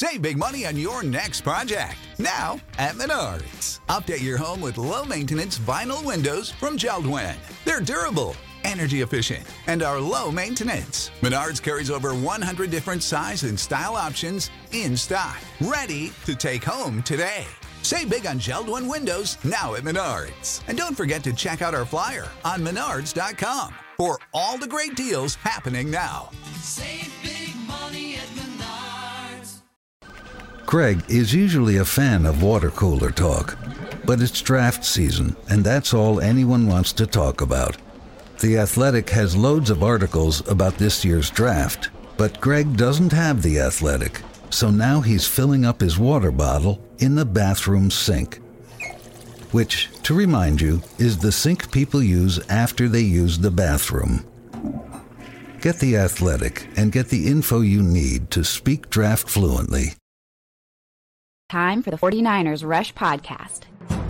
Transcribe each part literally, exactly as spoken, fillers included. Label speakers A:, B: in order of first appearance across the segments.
A: Save big money on your next project. Now at Menards. Update your home with low-maintenance vinyl windows from Jeld-Wen. They're durable, energy efficient, and are low maintenance. Menards carries over one hundred different size and style options in stock. Ready to take home today. Save big on Jeld-Wen windows now at Menards. And don't forget to check out our flyer on menards dot com for all the great deals happening now.
B: Save big money at Menards.
C: Craig is usually a fan of water cooler talk, but it's draft season, and that's all anyone wants to talk about. The Athletic has loads of articles about this year's draft, but Greg doesn't have The Athletic, so now he's filling up his water bottle in the bathroom sink, which, to remind you, is the sink people use after they use the bathroom. Get The Athletic and get the info you need to speak draft fluently.
D: Time for the 49ers Rush Podcast.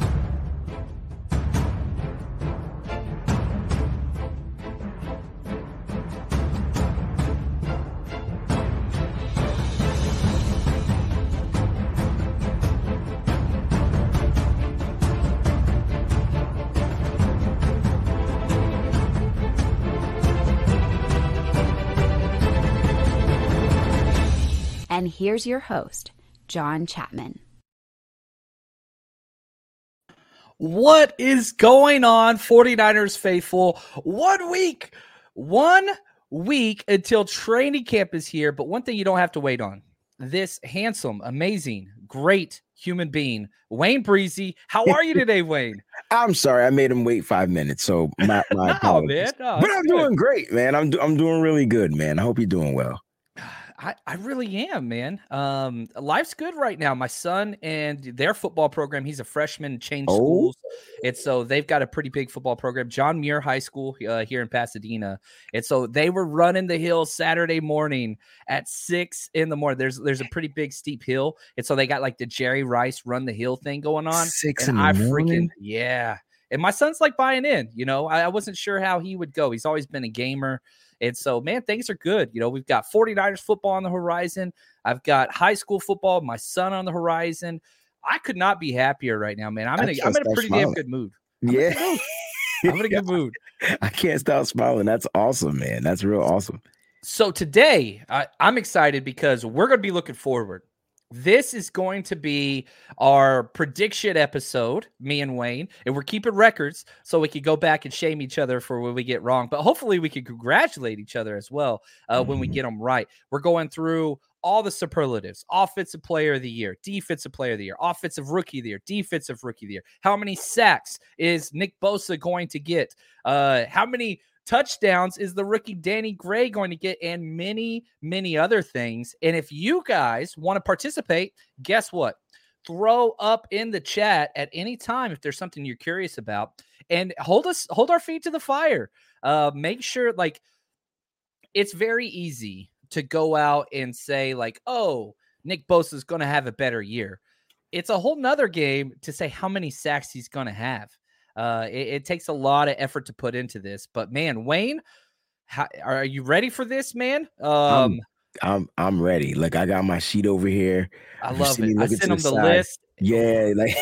D: And here's your host, John Chapman.
E: What is going on, 49ers faithful? One week, one week until training camp is here. But one thing you don't have to wait on, this handsome, amazing, great human being, Wayne Breezy. How are you today, Wayne?
F: I'm sorry, I made him wait five minutes. So my, my
E: no, man. No,
F: but I'm
E: good.
F: doing great, man. I'm, do, I'm doing really good, man. I hope you're doing well.
E: I, I really am, man. Um, life's good right now. My son and their football program, he's a freshman, changed
F: Oh.
E: schools. And so they've got a pretty big football program, John Muir High School uh, here in Pasadena. And so they were running the hill Saturday morning at six in the morning. There's there's a pretty big steep hill. And so they got like the Jerry Rice run the hill thing going on.
F: Six
E: and
F: in the
E: I
F: morning?
E: freaking, yeah. And my son's like buying in, you know, I, I wasn't sure how he would go. He's always been a gamer. And so, man, things are good. You know, we've got 49ers football on the horizon. I've got high school football, my son on the horizon. I could not be happier right now, man. I'm in a, I'm in a pretty damn good mood. I'm
F: Yeah.
E: In I'm in a good mood.
F: I can't stop smiling. That's awesome, man. That's real awesome.
E: So today, I, I'm excited because we're going to be looking forward. This is going to be our prediction episode, me and Wayne, and we're keeping records so we can go back and shame each other for when we get wrong. But hopefully we can congratulate each other as well uh, when we get them right. We're going through all the superlatives: offensive player of the year, defensive player of the year, offensive rookie of the year, defensive rookie of the year. How many sacks is Nick Bosa going to get? Uh, how many touchdowns is the rookie Danny Gray going to get, and many, many other things. And if you guys want to participate, guess what? Throw up in the chat at any time if there's something you're curious about, and hold us, hold our feet to the fire. Uh, make sure, like, it's very easy to go out and say, like, oh, Nick Bosa is going to have a better year. It's a whole nother game to say how many sacks he's going to have. Uh, it, it takes a lot of effort to put into this, but man, Wayne, how, are you ready for this, man? Um,
F: I'm, I'm I'm ready. Like, I got my sheet over here.
E: I
F: I'm
E: love
F: sitting
E: it. I
F: looking to
E: sent him the
F: side.
E: list.
F: Yeah, like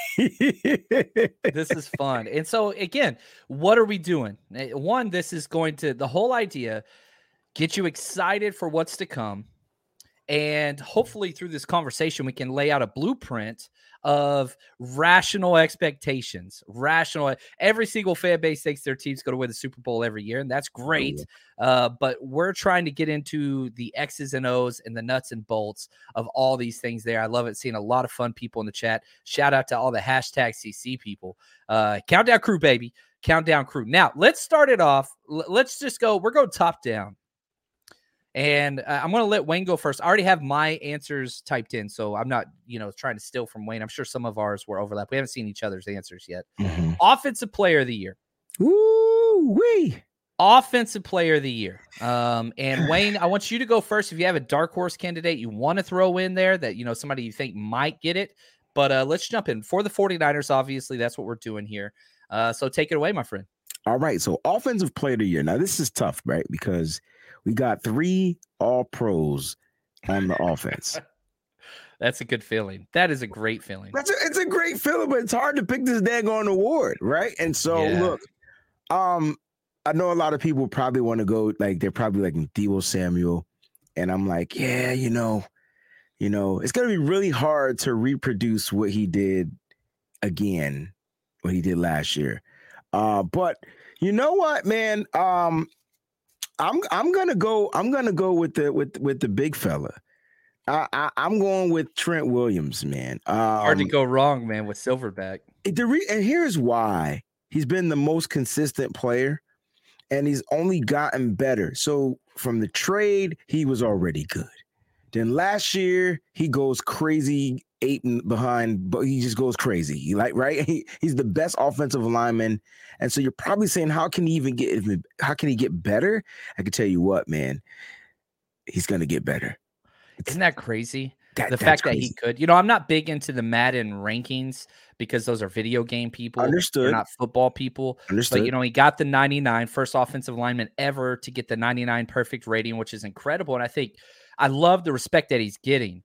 E: This is fun. And so again, what are we doing? Eh, One, this is going to, the whole idea, get you excited for what's to come. And hopefully through this conversation, we can lay out a blueprint of rational expectations. Rational. Every single fan base thinks their team's going to win the Super Bowl every year, and that's great. Uh, but we're trying to get into the X's and O's and the nuts and bolts of all these things there. I love it. Seeing a lot of fun people in the chat. Shout out to all the hashtag C C people. Uh, Countdown crew, baby. Countdown crew. Now, let's start it off. L- let's just go. We're going top down. And uh, I'm going to let Wayne go first. I already have my answers typed in, so I'm not, you know, trying to steal from Wayne. I'm sure some of ours were overlap. We haven't seen each other's answers yet.
F: Mm-hmm.
E: Offensive player of the year.
F: Woo wee.
E: Offensive player of the year. Um, and Wayne, I want you to go first. If you have a dark horse candidate you want to throw in there that, you know, somebody you think might get it. But uh, let's jump in. For the 49ers, obviously, that's what we're doing here. Uh, so take it away, my friend.
F: All right. So offensive player of the year. Now, this is tough, right? Because we got three all pros on the offense.
E: That's a good feeling. That is a great feeling.
F: That's a, it's a great feeling, but it's hard to pick this daggone award, right? And so,
E: Yeah.
F: look, um, I know a lot of people probably want to go, like, they're probably like Deebo Samuel, and I'm like, yeah, you know, you know, it's gonna be really hard to reproduce what he did again, what he did last year. Uh, but you know what, man? Um, I'm I'm gonna go. I'm gonna go with the with with the big fella. I, I I'm going with Trent Williams, man. Um,
E: Hard to go wrong, man, with Silverback.
F: The re- and here's why: he's been the most consistent player, and he's only gotten better. So from the trade, he was already good. Then last year, he goes crazy, eight behind, but he just goes crazy. He like right, he, he's the best offensive lineman, and so you're probably saying, how can he even get? How can he get better? I can tell you what, man, he's gonna get better.
E: Isn't that crazy?
F: That,
E: the fact crazy. that he could, you know, I'm not big into the Madden rankings because those are video game people.
F: Understood.
E: They're not football people.
F: Understood.
E: But, you know, he got the ninety-nine, first offensive lineman ever to get the ninety-nine perfect rating, which is incredible. And I think I love the respect that he's getting.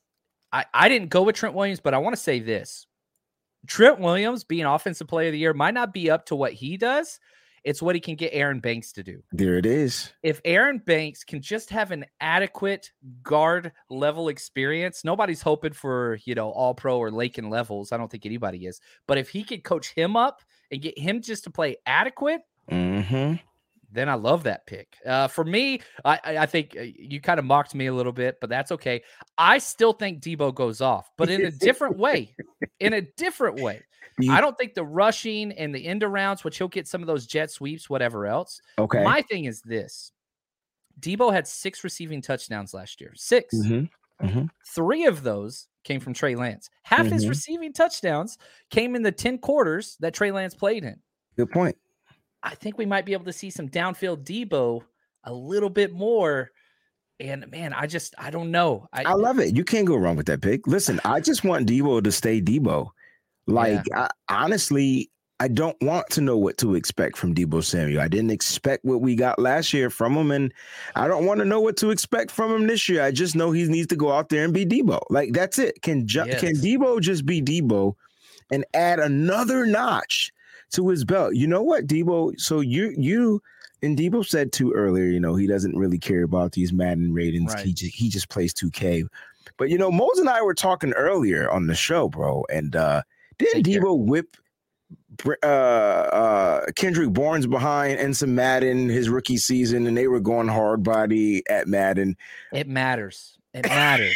E: I, I didn't go with Trent Williams, but I want to say this. Trent Williams being offensive player of the year might not be up to what he does. It's what he can get Aaron Banks to do.
F: There it is.
E: If Aaron Banks can just have an adequate guard level experience, nobody's hoping for, you know, all pro or Lakin levels. I don't think anybody is. But if he could coach him up and get him just to play adequate,
F: mm-hmm.
E: then I love that pick. Uh, for me, I, I think you kind of mocked me a little bit, but that's okay. I still think Deebo goes off, but in a different way. In a different way. You, I don't think the rushing and the end arounds, which he'll get some of those jet sweeps, whatever else.
F: Okay.
E: My thing is this. Deebo had six receiving touchdowns last year. Six.
F: Mm-hmm. Mm-hmm.
E: Three of those came from Trey Lance. Half
F: mm-hmm.
E: his receiving touchdowns came in the ten quarters that Trey Lance played in.
F: Good point.
E: I think we might be able to see some downfield Deebo a little bit more. And, man, I just, I don't know.
F: I, I love it. You can't go wrong with that pick. Listen, I just want Deebo to stay Deebo. Like, yeah. I, honestly, I don't want to know what to expect from Deebo Samuel. I didn't expect what we got last year from him, and I don't want to know what to expect from him this year. I just know he needs to go out there and be Deebo. Like, that's it. Can ju- yes. Can Deebo just be Deebo and add another notch to his belt? You know what, Deebo? So you you and Deebo said too earlier, you know, he doesn't really care about these Madden ratings.
E: Right.
F: He just, he just plays two K. But, you know, Mose and I were talking earlier on the show, bro, and uh, didn't Deebo whip uh, uh, Kendrick Bourne behind in some Madden his rookie season, and they were going hard body at Madden?
E: It matters. It matters.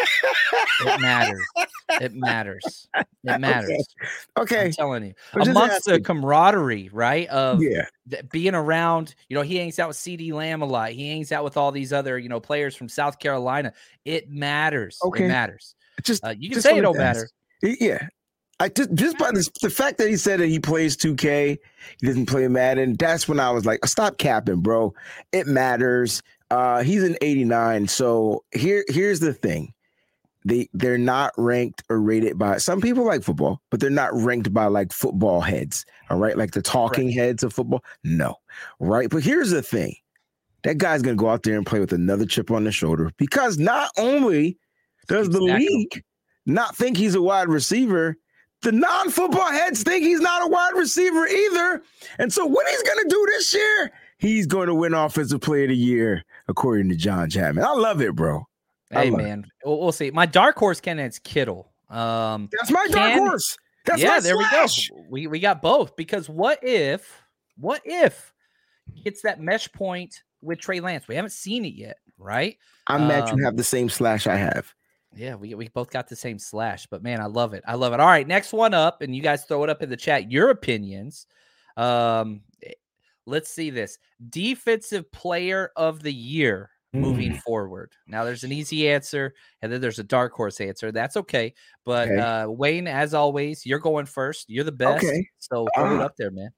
E: It matters. It matters. It matters.
F: Okay. okay.
E: I'm telling you. I'm Amongst the camaraderie, right, of
F: yeah.
E: th- being around, you know, he hangs out with CeeDee Lamb a lot. He hangs out with all these other, you know, players from South Carolina. It matters.
F: Okay.
E: It matters.
F: Just,
E: uh, you can
F: just
E: say it don't matter.
F: Yeah. I just, just by this, the fact that he said that he plays two K, he doesn't play Madden, that's when I was like, stop capping, bro. It matters. Uh, he's an eighty-nine. So here, here's the thing. They, they're not ranked or rated by, some people like football, but they're not ranked by like football heads. All right. Like the talking right. heads of football. No. Right. But here's the thing. That guy's going to go out there and play with another chip on the shoulder, because not only does the exactly. league not think he's a wide receiver, the non-football heads think he's not a wide receiver either. And so what he's going to do this year, he's going to win Offensive Player of the Year, according to John Chapman. I love it, bro.
E: Hey, man, we'll, we'll see. My dark horse candidate's Kittle. Um,
F: That's my dark
E: can,
F: horse. That's
E: yeah,
F: my
E: there
F: slash.
E: we go. We, we got both, because what if, what if he hits that mesh point with Trey Lance? We haven't seen it yet, right?
F: I'm mad
E: um,
F: you have the same slash I have.
E: Yeah, we we both got the same slash, but man, I love it. I love it. All right, next one up, and you guys throw it up in the chat. Your opinions. Um, let's see this. Defensive Player of the Year moving mm. forward. Now, there's an easy answer, and then there's a dark horse answer. That's okay. But
F: okay.
E: uh, Wayne, as always, you're going first. You're the best.
F: Okay.
E: So throw
F: uh,
E: it up there, man.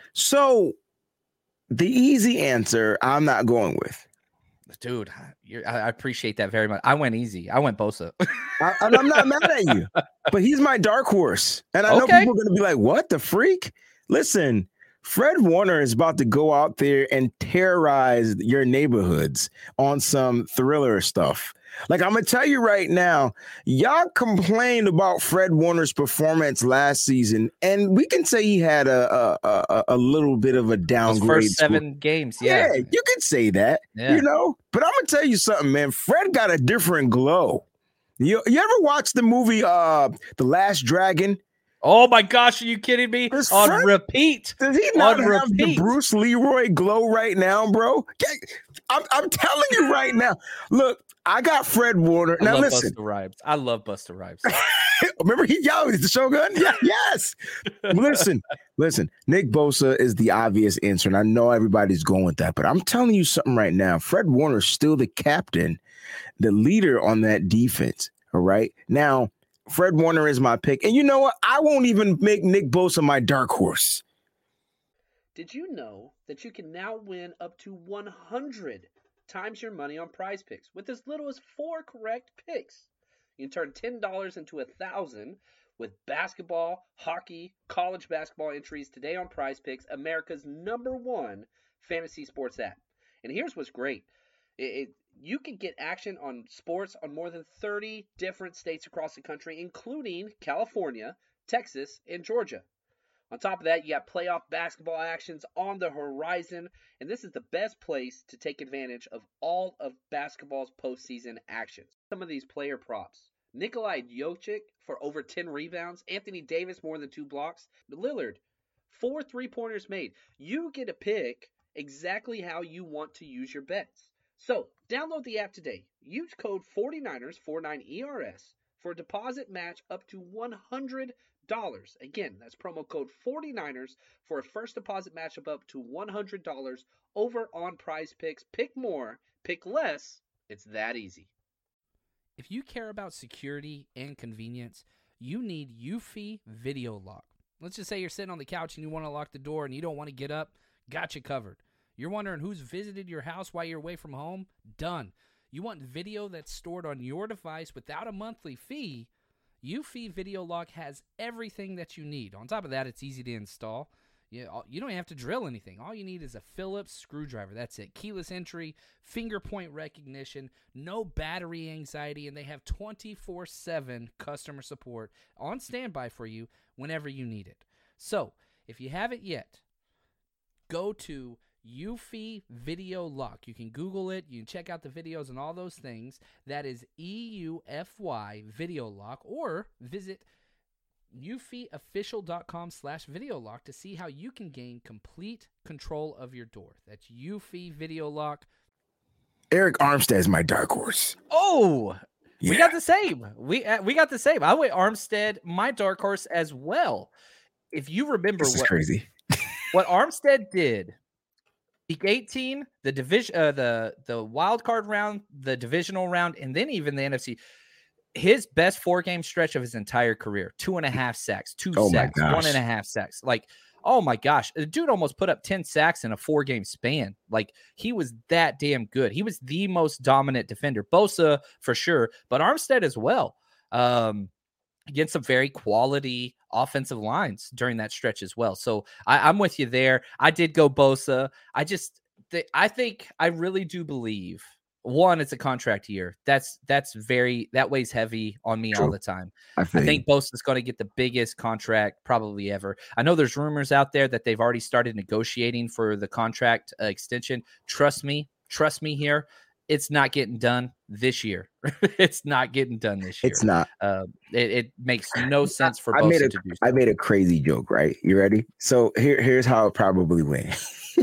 F: So the easy answer, I'm not going with.
E: Dude, you're, I appreciate that very much. I went easy. I went Bosa.
F: I, I'm not mad at you, but he's my dark horse. And I know
E: okay.
F: people are going to be like, what the freak? Listen, Fred Warner is about to go out there and terrorize your neighborhoods on some Thriller stuff. Like, I'm gonna tell you right now, y'all complained about Fred Warner's performance last season, and we can say he had a a, a, a little bit of a downgrade.
E: Those first seven games, yeah.
F: yeah, you could say that,
E: yeah.
F: you know. But I'm gonna tell you something, man. Fred got a different glow. You you ever watch the movie uh The Last Dragon?
E: Oh my gosh, are you kidding me?
F: Does
E: On
F: Fred-
E: repeat.
F: Does he not
E: On
F: have the
E: repeat.
F: Bruce Leroy glow right now, bro? I'm I'm telling you right now. Look, I got Fred Warner.
E: I
F: Now
E: love
F: listen.
E: Busta Rhymes. I love Busta Rhymes.
F: Remember he yo, he's the Shogun? Yeah, yes. listen, listen. Nick Bosa is the obvious answer, and I know everybody's going with that, but I'm telling you something right now. Fred Warner's still the captain, the leader on that defense. All right. Now, Fred Warner is my pick. And you know what? I won't even make Nick Bosa my dark horse.
G: Did you know that you can now win up to one hundred times your money on Prize Picks with as little as four correct picks? You can turn ten dollars into one thousand dollars with basketball, hockey, college basketball entries today on Prize Picks, America's number one fantasy sports app. And here's what's great. It, it, you can get action on sports on more than thirty different states across the country, including California, Texas, and Georgia. On top of that, you got playoff basketball actions on the horizon, and this is the best place to take advantage of all of basketball's postseason actions. Some of these player props. Nikolai Jokic for over ten rebounds, Anthony Davis more than two blocks, Lillard, four three-pointers made. You get to pick exactly how you want to use your bets. So, download the app today. Use code forty-niners, forty-nine E R S, for a deposit match up to one hundred dollars. Again, that's promo code forty-niners for a first deposit match of up to one hundred dollars over on Prize Picks. Pick more, pick less. It's that easy.
E: If you care about security and convenience, you need Eufy Video Lock. Let's just say you're sitting on the couch and you want to lock the door and you don't want to get up. Got you covered. You're wondering who's visited your house while you're away from home? Done. You want video that's stored on your device without a monthly fee? Eufy Video Lock has everything that you need. On top of that, it's easy to install. You, you don't have to drill anything. All you need is a Phillips screwdriver. That's it. Keyless entry, finger point recognition, no battery anxiety, and they have twenty-four seven customer support on standby for you whenever you need it. So, if you haven't yet, go to Eufy Video Lock. You can Google it. You can check out the videos and all those things. That is E U F Y Video Lock, or visit eufyofficial.com slash video lock to see how you can gain complete control of your door. That's Eufy Video Lock.
F: Eric Armstead is my dark horse.
E: Oh,
F: Yeah.
E: we got the same. We uh, we got the same. I went Armstead, my dark horse as well. If you remember
F: This is
E: what
F: crazy.
E: what Armstead did, week eighteen, the division, uh, the the wild card round, the divisional round, and then even the N F C. His best four game stretch of his entire career: two and a half sacks, two
F: Oh my
E: sacks, one
F: gosh.
E: and a half sacks. Like, oh my gosh, the dude almost put up ten sacks in a four game span. Like, he was that damn good. He was the most dominant defender. Bosa for sure, but Armstead as well. Um, against some very quality offensive lines during that stretch as well. So I, I'm with you there. I did go Bosa. I just, th- I think I really do believe. One, it's a contract year. That's that's very that weighs heavy on me
F: True.
E: all the time.
F: I,
E: I think Bosa is going to get the biggest contract probably ever. I know there's rumors out there that they've already started negotiating for the contract uh, extension. Trust me, trust me here. It's not getting done this year. It's not getting done this year.
F: it's not.
E: Uh, it, it makes no sense for
F: I
E: Bosa
F: made a,
E: to do so.
F: I made a crazy joke, right? You ready? So here, here's how it probably went.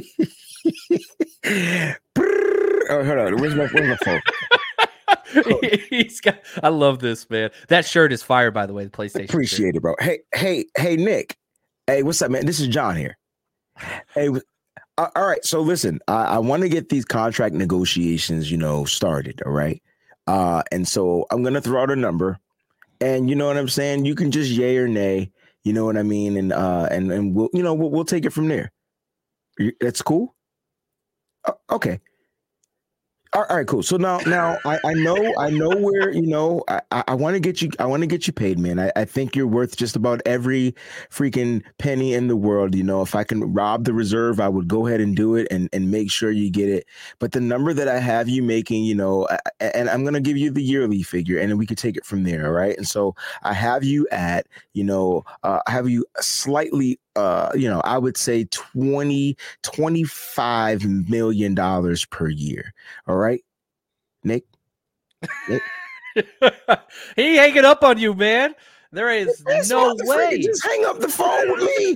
F: Oh, hold on. Where's my, where's my phone?
E: He's got. I love this, man. That shirt is fire, by the way. The PlayStation.
F: Appreciate it, bro. Hey, hey, hey, Nick. Hey, what's up, man? This is John here. Hey, uh, all right. So listen, I, I want to get these contract negotiations, you know, started. All right. Uh, and so I'm gonna throw out a number, and you know what I'm saying. You can just yay or nay. You know what I mean, and uh, and and we'll, you know, we'll, we'll take it from there. You- That's cool. Uh, okay. All right, cool. So now, now I, I know, I know where you know. I, I want to get you. I want to get you paid, man. I, I think you're worth just about every freaking penny in the world. You know, if I can rob the reserve, I would go ahead and do it and and make sure you get it. But the number that I have you making, you know, I, and I'm gonna give you the yearly figure, and then we can take it from there. All right. And so I have you at, you know, uh, I have you slightly. Uh, you know, I would say twenty, twenty-five million dollars per year. All right, Nick. Nick?
E: He hanging up on you, man. There is
F: That's
E: no
F: the
E: way.
F: freaking- Just hang up the phone with me.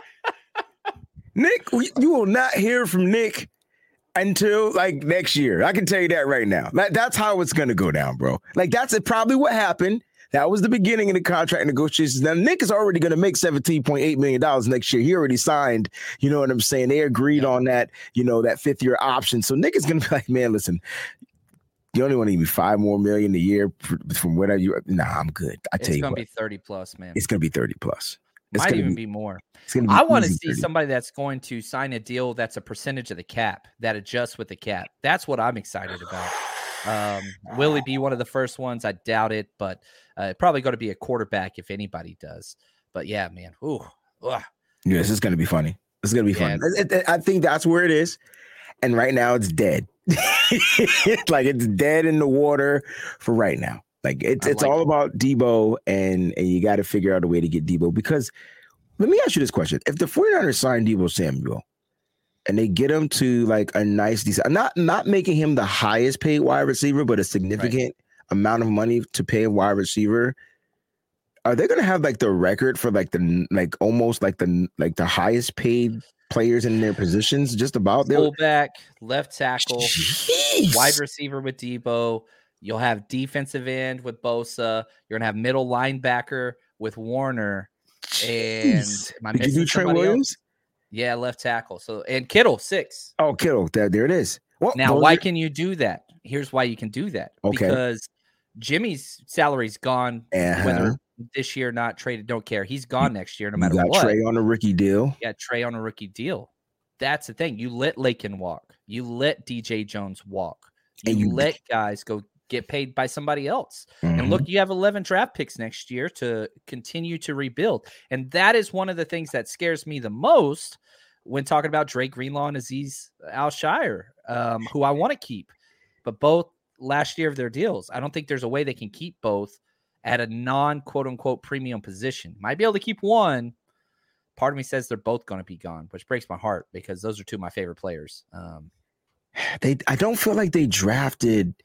F: Nick, we, you will not hear from Nick until like next year. I can tell you that right now. That, that's how it's going to go down, bro. Like that's probably what happened. That was the beginning of the contract negotiations. Now, Nick is already going to make seventeen point eight million dollars next year. He already signed, you know what I'm saying? They agreed yeah. on that, you know, that fifth year option. So Nick is going to be like, man, listen, you only want to give me five more million a year from whatever you, nah, I'm good. I tell
E: it's
F: you
E: gonna
F: what.
E: It's going to be thirty plus, man.
F: It's going to be thirty plus. It's
E: Might even
F: be,
E: be more.
F: It's gonna be
E: I want to see
F: thirty.
E: somebody that's going to sign a deal that's a percentage of the cap, that adjusts with the cap. That's what I'm excited about. Um, will he be one of the first ones? I doubt it, but uh, probably going to be a quarterback if anybody does. But yeah, man. Ooh, ugh.
F: Yeah, this is going to be funny. This is going to be
E: Yeah.
F: funny. I, I think that's where it is. And right now it's dead. Like it's dead in the water for right now. Like it's, it's
E: like
F: all
E: it.
F: about Debo and, and you got to figure out a way to get Debo because let me ask you this question. If the 49ers sign Debo Samuel, and they get him to like a nice, decent, not not making him the highest paid wide receiver, but a significant right. amount of money to pay a wide receiver. Are they going to have like the record for like the like almost like the like the highest paid players in their positions? Just about their
E: fullback, left tackle,
F: Jeez.
E: wide receiver with Debo. You'll have defensive end with Bosa. You're gonna have middle linebacker with Warner.
F: Jeez.
E: And am I
F: Did
E: missing
F: you do Trent
E: somebody
F: Williams?
E: Else? Yeah, left tackle. So and Kittle six.
F: Oh, Kittle. There, there it is. Well,
E: now, why are... can you do that? Here's why you can do that.
F: Okay.
E: Because Jimmy's salary's gone.
F: Uh-huh.
E: Whether this year or not traded, don't care. He's gone next year, no matter
F: you got
E: what.
F: Trey on a rookie deal.
E: You got Trey on a rookie deal. That's the thing. You let Lakin walk. You let D J Jones walk. You,
F: and you
E: let guys go get paid by somebody else.
F: Mm-hmm.
E: And look, you have eleven draft picks next year to continue to rebuild. And that is one of the things that scares me the most when talking about Drake Greenlaw and Azeez Al-Shire, um, who I want to keep. But both last year of their deals, I don't think there's a way they can keep both at a non-quote-unquote premium position. Might be able to keep one. Part of me says they're both going to be gone, which breaks my heart because those are two of my favorite players. Um,
F: they, I don't feel like they drafted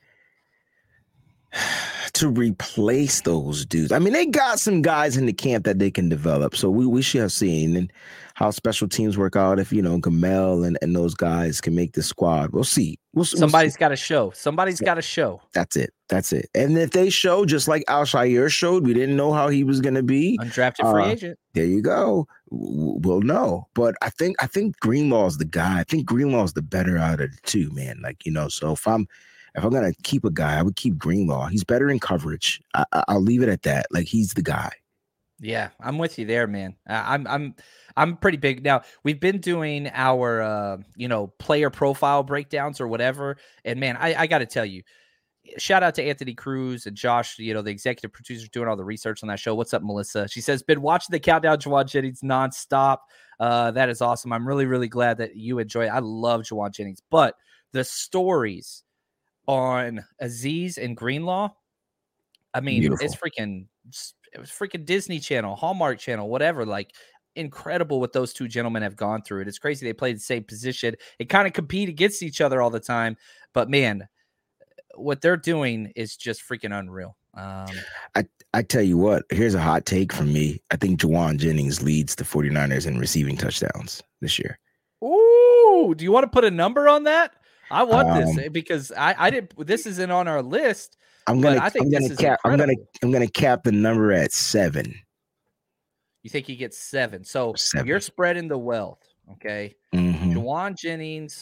F: to replace those dudes. I mean, they got some guys in the camp that they can develop. So we, we should have seen and how special teams work out if, you know, Gamel and, and those guys can make the squad. We'll see. We'll,
E: Somebody's
F: we'll
E: got to show. Somebody's got to show.
F: That's it. That's it. And if they show, just like Al-Shire showed, we didn't know how he was going to be.
E: Undrafted free
F: uh,
E: agent.
F: There you go. We'll know. But I think I think Greenlaw's the guy. I think Greenlaw's the better out of the two, man. Like, you know, so if I'm if I'm gonna keep a guy, I would keep Greenlaw. He's better in coverage. I, I'll leave it at that. Like, he's the guy.
E: Yeah, I'm with you there, man. Uh, I'm I'm I'm pretty big now. We've been doing our uh, you know player profile breakdowns or whatever, and man, I, I got to tell you, shout out to Anthony Cruz and Josh, you know the executive producers doing all the research on that show. What's up, Melissa? She says been watching the countdown, Jauan Jennings nonstop. Uh, that is awesome. I'm really really glad that you enjoy it. I love Jauan Jennings, but the stories on Azeez and Greenlaw, I mean, Beautiful. it's freaking. It was freaking Disney Channel, Hallmark Channel, whatever. Like, incredible what those two gentlemen have gone through. It is crazy they play the same position. It kind of compete against each other all the time. But, man, what they're doing is just freaking unreal. Um,
F: I, I tell you what, here's a hot take from me. I think Jauan Jennings leads the 49ers in receiving touchdowns this year.
E: Ooh, do you want to put a number on that? I want
F: Um,
E: this because I, I didn't. This isn't on our list.
F: I'm gonna.
E: I think
F: I'm
E: this
F: gonna
E: is
F: cap. I'm gonna.
E: incredible.
F: I'm gonna cap the number at seven.
E: You think he gets seven? So
F: Seven.
E: you're spreading the wealth, okay?
F: Mhm.
E: Jauan Jennings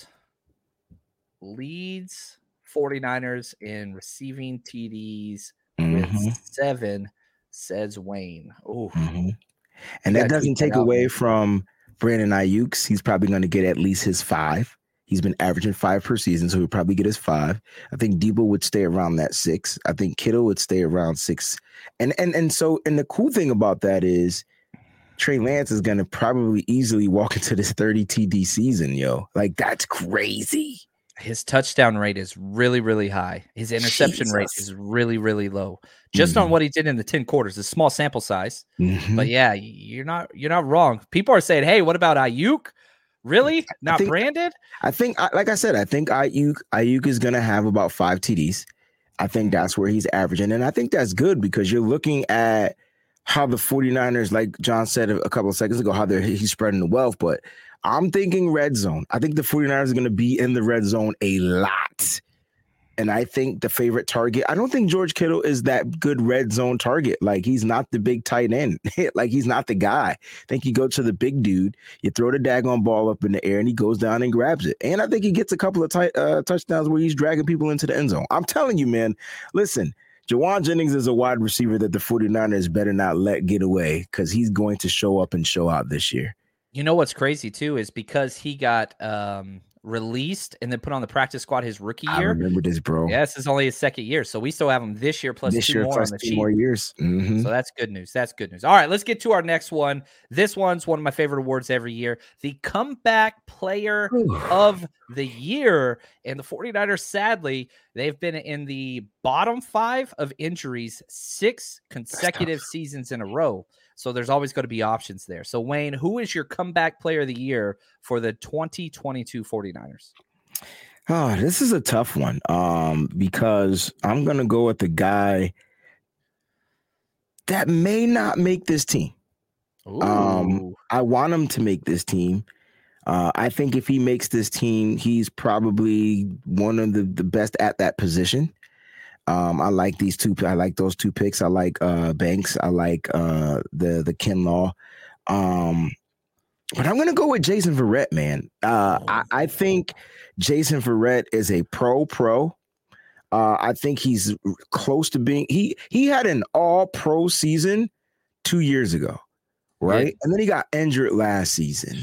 E: leads 49ers in receiving T Ds with
F: Mhm.
E: seven, says Wayne. Oh,
F: Mhm. And
E: You
F: that
E: gotta
F: doesn't
E: keep that
F: take
E: out,
F: away
E: man.
F: from Brandon Ayuk's. He's probably going to get at least his five. He's been averaging five per season, so he'll probably get his five. I think Debo would stay around that six. I think Kittle would stay around six. And and and so, and the cool thing about that is Trey Lance is going to probably easily walk into this thirty T D season, yo. Like, that's crazy.
E: His touchdown rate is really, really high. His interception
F: Jesus.
E: rate is really, really low. Just
F: Mhm.
E: on what he did in the ten quarters, a small sample size.
F: Mhm.
E: But yeah, you're not you're not wrong. People are saying, "Hey, what about Ayuk? Really? Not
F: think-
E: branded?"
F: I think, I- like I said, I think Ayuk, Ayuk is going to have about five T Ds. I think that's where he's averaging. And I think that's good because you're looking at how the 49ers, like John said a couple of seconds ago, how they're he's spreading the wealth. But I'm thinking red zone. I think the 49ers are going to be in the red zone a lot. And I think the favorite target, I don't think George Kittle is that good red zone target. Like, he's not the big tight end. Like, he's not the guy. I think you go to the big dude, you throw the daggone ball up in the air, and he goes down and grabs it. And I think he gets a couple of tight, uh, touchdowns where he's dragging people into the end zone. I'm telling you, man, listen, Jawan Jennings is a wide receiver that the 49ers better not let get away because he's going to show up and show out this year.
E: You know what's crazy too is because he got um, released and then put on the practice squad his rookie
F: I
E: year.
F: remember this, bro.
E: Yeah, this is only his second year, so we still have him this year plus
F: this
E: two
F: year
E: more
F: plus
E: on the
F: two
E: sheet.
F: more years. Mhm.
E: So that's good news. That's good news. All right, let's get to our next one. This one's one of my favorite awards every year, the Comeback Player of the Year. And the 49ers, sadly, they've been in the bottom five of injuries six consecutive seasons in a row. So there's always going to be options there. So, Wayne, who is your Comeback Player of the Year for the twenty twenty-two 49ers?
F: Oh, this is a tough one um, because I'm going to go with the guy that may not make this team. Um,
E: Ooh.
F: I want him to make this team. Uh, I think if he makes this team, he's probably one of the, the best at that position. Um, I like these two. I like those two picks. I like uh, Banks. I like uh, the the Kinlaw. Um, but I'm going to go with Jason Verrett, man. Uh, I, I think Jason Verrett is a pro pro. Uh, I think he's close to being he he had an all pro season two years ago, right?
E: Yeah.
F: And then he got injured last season.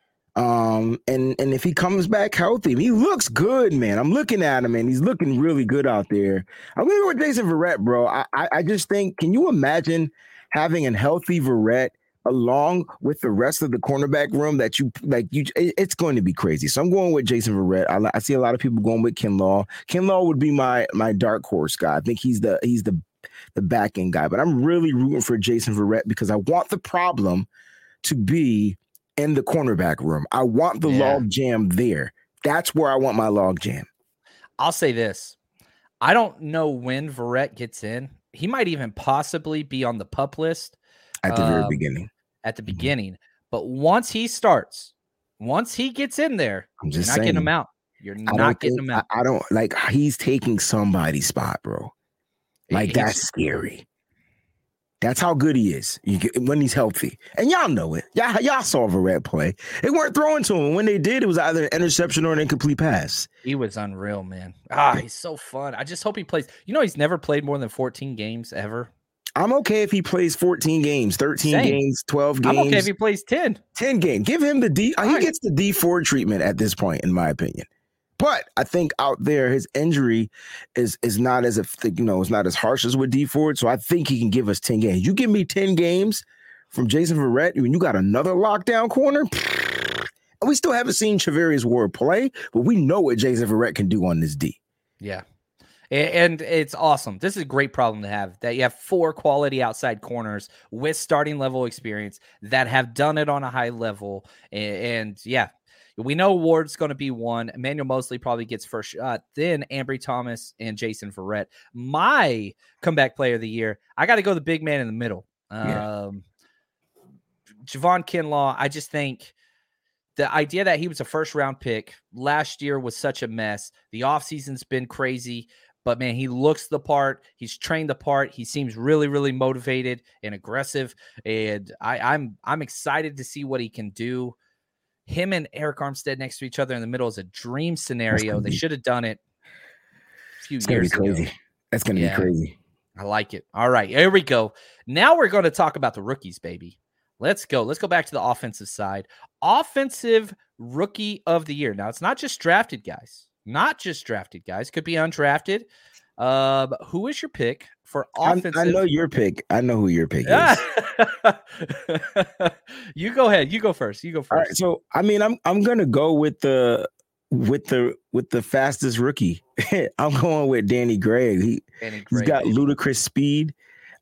F: Um, and and if he comes back healthy, he looks good, man. I'm looking at him and he's looking really good out there. I'm gonna go with Jason Verrett, bro. I, I I just think, can you imagine having a healthy Verrett along with the rest of the cornerback room that you like? You it, it's going to be crazy. So I'm going with Jason Verrett. I, I see a lot of people going with Kinlaw. Kinlaw would be my my dark horse guy. I think he's the he's the the back end guy, but I'm really rooting for Jason Verrett because I want the problem to be in the cornerback room. I want the
E: Yeah.
F: log jam there. That's where I want my log jam.
E: I'll say this. I don't know when Verrett gets in. He might even possibly be on the pup list
F: At the very
E: Um,
F: beginning.
E: at the
F: Mhm.
E: beginning. But once he starts, once he gets in there,
F: I'm
E: you're
F: just
E: not
F: saying.
E: getting him out. You're
F: I
E: not
F: don't
E: getting
F: think,
E: him out.
F: I, I don't like he's taking somebody's spot, bro. Like,
E: He's-
F: that's scary. That's how good he is you get, when he's healthy. And y'all know it. Y'all, y'all saw Verrett play. They weren't throwing to him. When they did, it was either an interception or an incomplete pass.
E: He was unreal, man. Ah, he's so fun. I just hope he plays. You know, he's never played more than fourteen games ever.
F: I'm okay if he plays fourteen games, thirteen
E: Same.
F: games, twelve games,
E: I'm okay if he plays ten.
F: ten games. Give him the D. uh, He
E: Right.
F: gets the D four treatment at this point, in my opinion. But I think out there, his injury is is not as if you know, it's not as harsh as with D Ford. So I think he can give us ten games. You give me ten games from Jason Verrett, when you got another lockdown corner. And we still haven't seen Charvarius Ward play, but we know what Jason Verrett can do on this D.
E: Yeah. A- And it's awesome. This is a great problem to have that you have four quality outside corners with starting level experience that have done it on a high level. And, and yeah, we know Ward's going to be one. Emmanuel Mosley probably gets first shot. Then Ambry Thomas and Jason Verrett. My comeback player of the year, I got to go the big man in the middle.
F: Yeah.
E: Um, Javon Kinlaw, I just think the idea that he was a first round pick last year was such a mess. The offseason's been crazy, but man, he looks the part. He's trained the part. He seems really, really motivated and aggressive. And I, I'm I'm excited to see what he can do. Him and Eric Armstead next to each other in the middle is a dream scenario. They
F: be-
E: should have done it a few
F: It's gonna be
E: years ago.
F: crazy. That's gonna
E: Yeah.
F: be crazy.
E: I like it. All right, here we go. Now we're going to talk about the rookies, baby. Let's go. Let's go back to the offensive side. Offensive rookie of the year. Now, it's not just drafted guys. Not just drafted guys. Could be undrafted. Uh, who is your pick for offensive?
F: I, I know your pick. I know who your pick is.
E: You go ahead. You go first. You go first.
F: All right, so I mean, I'm I'm gonna go with the with the with the fastest rookie. I'm going with Danny Gray. He
E: Danny Gray,
F: he's got
E: baby.
F: ludicrous speed.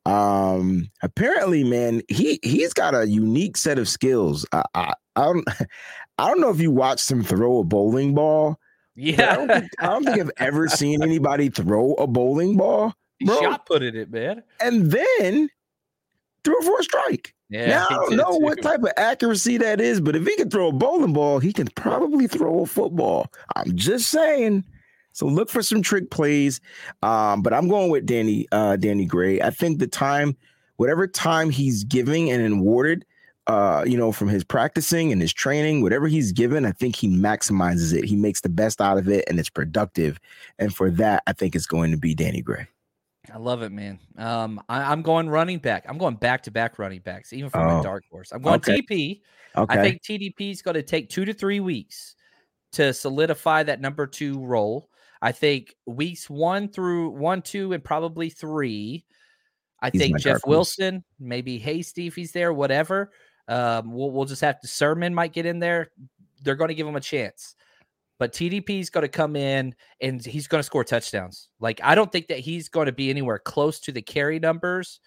F: Um, apparently, man, he he's got a unique set of skills. I I, I don't I don't know if you watched him throw a bowling ball.
E: Yeah,
F: I don't, think, I don't think I've ever seen anybody throw a bowling ball.
E: He
F: Bro.
E: shot putted it, man.
F: And then threw it for a strike.
E: Yeah,
F: now, I
E: he
F: don't
E: did
F: know
E: too.
F: what type of accuracy that is, but if he can throw a bowling ball, he can probably throw a football. I'm just saying. So look for some trick plays. Um, but I'm going with Danny, uh, Danny Gray. I think the time, whatever time he's giving and awarded, uh, you know, from his practicing and his training, whatever he's given, I think he maximizes it. He makes the best out of it, and it's productive. And for that, I think it's going to be Danny Gray.
E: I love it, man. Um, I, I'm going running back. I'm going back to back running backs, even for my
F: Oh,
E: dark horse. I'm going
F: okay.
E: T P.
F: Okay.
E: I think T D P is going to take two to three weeks to solidify that number two role. I think weeks one through one, two, and probably three. I
F: He's my
E: think Jeff
F: dark horse.
E: Wilson, maybe Hasty if he's there, whatever. Um, we'll we'll just have to. Sermon might get in there. They're going to give him a chance. But T D P is going to come in and he's going to score touchdowns. Like, I don't think that he's going to be anywhere close to the carry numbers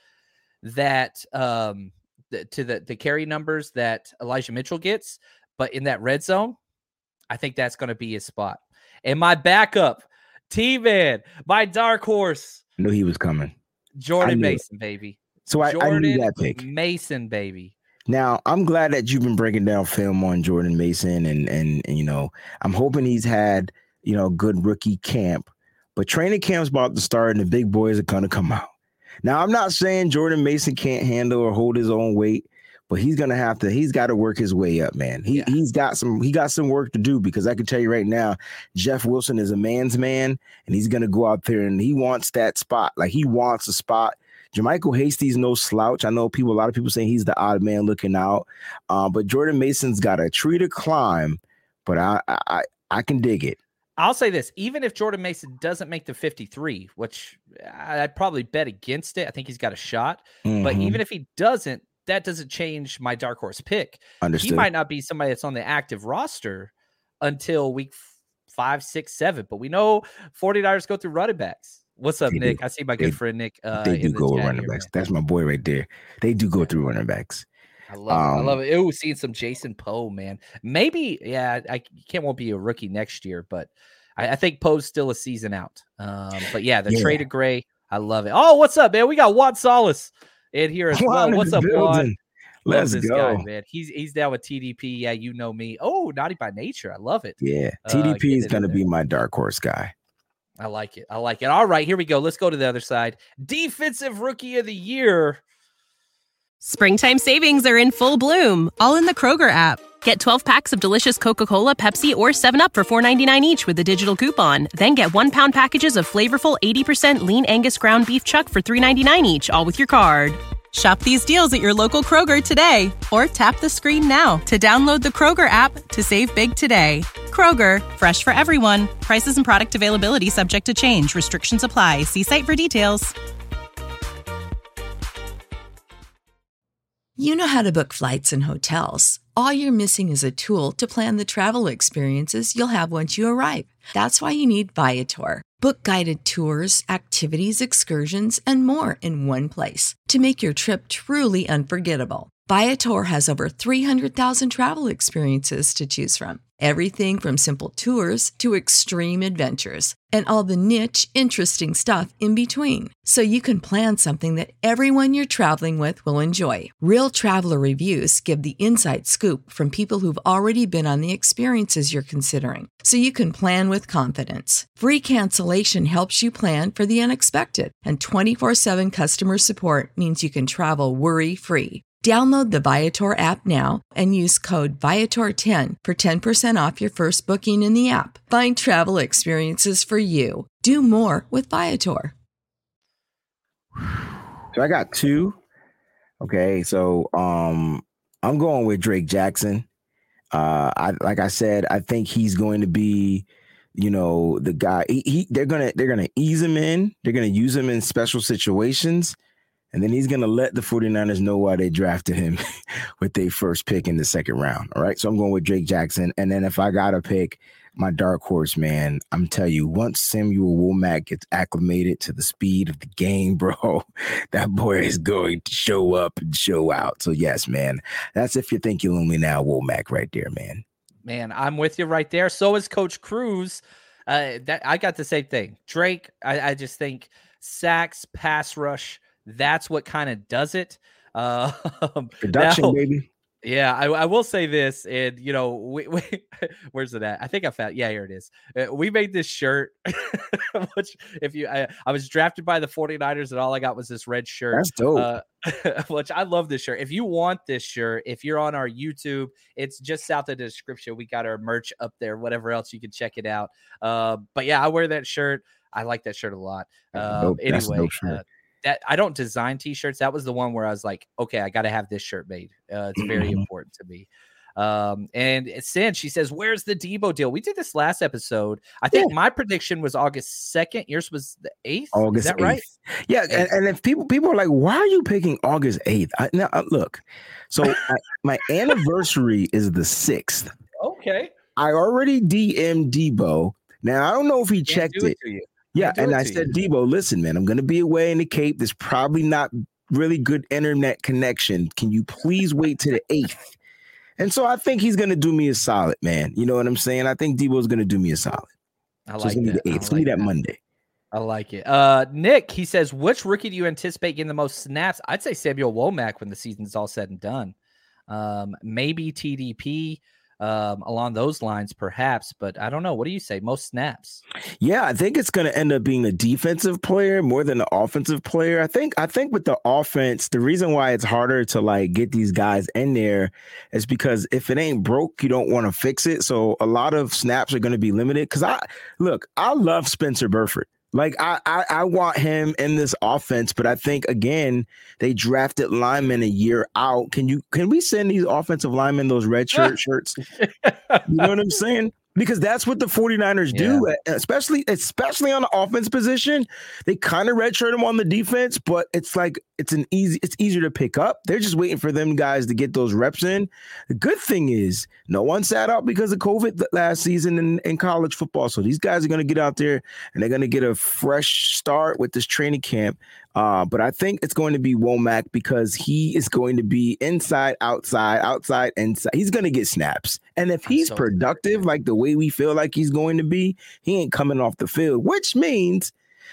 E: that um the, to the the carry numbers that Elijah Mitchell gets. But in that red zone, I think that's going to be his spot. And my backup, T-Man, my dark horse,
F: I knew he was coming. I
E: Jordan
F: knew it.
E: Mason, baby.
F: So I, I
E: Jordan
F: knew that pick.
E: Mason, baby.
F: Now, I'm glad that you've been breaking down film on Jordan Mason, and, and and you know, I'm hoping he's had, you know, good rookie camp. But training camp's about to start, and the big boys are gonna come out. Now, I'm not saying Jordan Mason can't handle or hold his own weight, but he's gonna have to. He's got to work his way up, man. He
E: Yeah.
F: he's got some. He got some work to do, because I can tell you right now, Jeff Wilson is a man's man, and he's gonna go out there and he wants that spot. Like, he wants a spot. Jermichael Hasty's no slouch. I know people, a lot of people saying he's the odd man looking out, uh, but Jordan Mason's got a tree to climb. But I, I, I can dig it.
E: I'll say this: even if Jordan Mason doesn't make the fifty-three, which I'd probably bet against it, I think he's got a shot. But
F: Mhm.
E: even if he doesn't, that doesn't change my dark horse pick.
F: Understood.
E: He might not be somebody that's on the active roster until week f- five, six, seven. But we know forty-niners go through running backs. What's up,
F: They
E: Nick?
F: do.
E: I see my
F: They-
E: good friend Nick. Uh,
F: they do
E: in the
F: go with
E: chat
F: running
E: here,
F: backs.
E: man.
F: That's my boy right there. They do go through running backs.
E: I love it. I
F: Um,
E: love it. Ooh, seeing some Jason Poe, man. Maybe, yeah, I can't won't be a rookie next year, but I, I think Poe's still a season out. Um, but yeah, the
F: Yeah.
E: trade of Gray, I love it. Oh, what's up, man? We got Juan Solis in here as well.
F: Juan in
E: What's
F: the
E: up, Juan?
F: building.
E: Love
F: Let's
E: this
F: go.
E: guy, man. He's he's down with T D P. Yeah, you know me. Oh, naughty by nature. I love it.
F: Yeah,
E: Uh,
F: T D P
E: getting
F: is
E: it
F: going to
E: in
F: be
E: there.
F: my dark horse guy.
E: I like it. I like it. All right, here we go. Let's go to the other side. Defensive Rookie of the Year.
H: Springtime savings are in full bloom, all in the Kroger app. Get twelve packs of delicious Coca-Cola, Pepsi, or seven up for four ninety-nine each with a digital coupon. Then get one pound packages of flavorful eighty percent lean Angus ground beef chuck for three ninety-nine each, all with your card. Shop these deals at your local Kroger today, or tap the screen now to download the Kroger app to save big today. Kroger, fresh for everyone. Prices and product availability subject to change. Restrictions apply. See site for details.
I: You know how to book flights and hotels. All you're missing is a tool to plan the travel experiences you'll have once you arrive. That's why you need Viator. Book guided tours, activities, excursions, and more in one place to make your trip truly unforgettable. Viator has over three hundred thousand travel experiences to choose from. Everything from simple tours to extreme adventures and all the niche, interesting stuff in between. So you can plan something that everyone you're traveling with will enjoy. Real traveler reviews give the inside scoop from people who've already been on the experiences you're considering. So you can plan with confidence. Free cancellation helps you plan for the unexpected. And twenty-four seven customer support means you can travel worry-free. Download the Viator app now and use code Viator ten for ten percent off your first booking in the app. Find travel experiences for you. Do more with Viator.
F: So I got two. Okay, so um, I'm going with Drake Jackson. Uh, I like I said, I think he's going to be, you know, the guy. He, he they're gonna they're gonna ease him in. They're gonna use him in special situations, and then he's gonna let the 49ers know why they drafted him with their first pick in the second round. All right, so I'm going with Drake Jackson, and then if I gotta pick my dark horse, man, I'm telling you, once Samuel Womack gets acclimated to the speed of the game, bro, that boy is going to show up and show out. So yes, man, that's if you think you only now Womack right there, man.
E: Man, I'm with you right there. So is Coach Cruz. Uh, that I got the same thing. Drake, I, I just think sacks, pass rush, that's what kind of does it. Uh,
F: Production,
E: now,
F: baby.
E: Yeah, I, I will say this, and you know, we, we, where's it at? I think I found. Yeah, here it is. Uh, we made this shirt, which if you, I, I was drafted by the 49ers, and all I got was this red shirt.
F: That's dope.
E: Uh, which I love this shirt. If you want this shirt, if you're on our YouTube, it's just south of the description. We got our merch up there. Whatever else, you can check it out. Uh, but yeah, I wear that shirt. I like that shirt a lot. Um, anyway. Uh, That I don't design t-shirts. That was the one where I was like, okay, I got to have this shirt made. Uh, it's very mm-hmm. important to me. Um, and Sin, she says, where's the Debo deal? We did this last episode. I think yeah. my prediction was August second. Yours was the eighth.
F: August
E: Is that
F: eighth.
E: right?
F: Yeah. And, and if people, people are like, why are you picking August eighth? I, now uh, look, so I, my anniversary is the sixth.
E: Okay.
F: I already D M'd Debo. Now, I don't know if he
E: Can't
F: checked
E: do
F: it.
E: it to you.
F: Yeah, and I said, you. Debo, listen, man, I'm going to be away in the Cape. There's probably not really good internet connection. Can you please wait to the eighth? And so I think he's going to do me a solid, man. You know what I'm saying? I think Debo's going to do me a solid.
E: I like
F: so it's gonna
E: that.
F: Be the eighth. It's
E: like
F: going to be that,
E: that
F: Monday.
E: I like it. Uh, Nick, he says, which rookie do you anticipate getting the most snaps? I'd say Samuel Womack when the season's all said and done. Um, maybe T D P. Um, along those lines, perhaps, but I don't know. What do you say? Most snaps?
F: Yeah, I think it's going to end up being a defensive player more than an offensive player. I think. I think with the offense, the reason why it's harder to like get these guys in there is because if it ain't broke, you don't want to fix it. So a lot of snaps are going to be limited. Because I look, I love Spencer Burford. Like, I, I I want him in this offense, but I think, again, they drafted linemen a year out. Can you can we send these offensive linemen those red shirt shirts? You know what I'm saying? Because that's what the 49ers do, yeah. especially especially on the offense position. They kind of redshirt them on the defense, but it's like it's an easy it's easier to pick up. They're just waiting for them guys to get those reps in. The good thing is no one sat out because of COVID last season in, in college football. So these guys are going to get out there and they're going to get a fresh start with this training camp. Uh, but I think it's going to be Womack because he is going to be inside, outside, outside, inside. He's going to get snaps. And if he's so productive, good. like the way we feel like he's going to be, he ain't coming off the field, which means,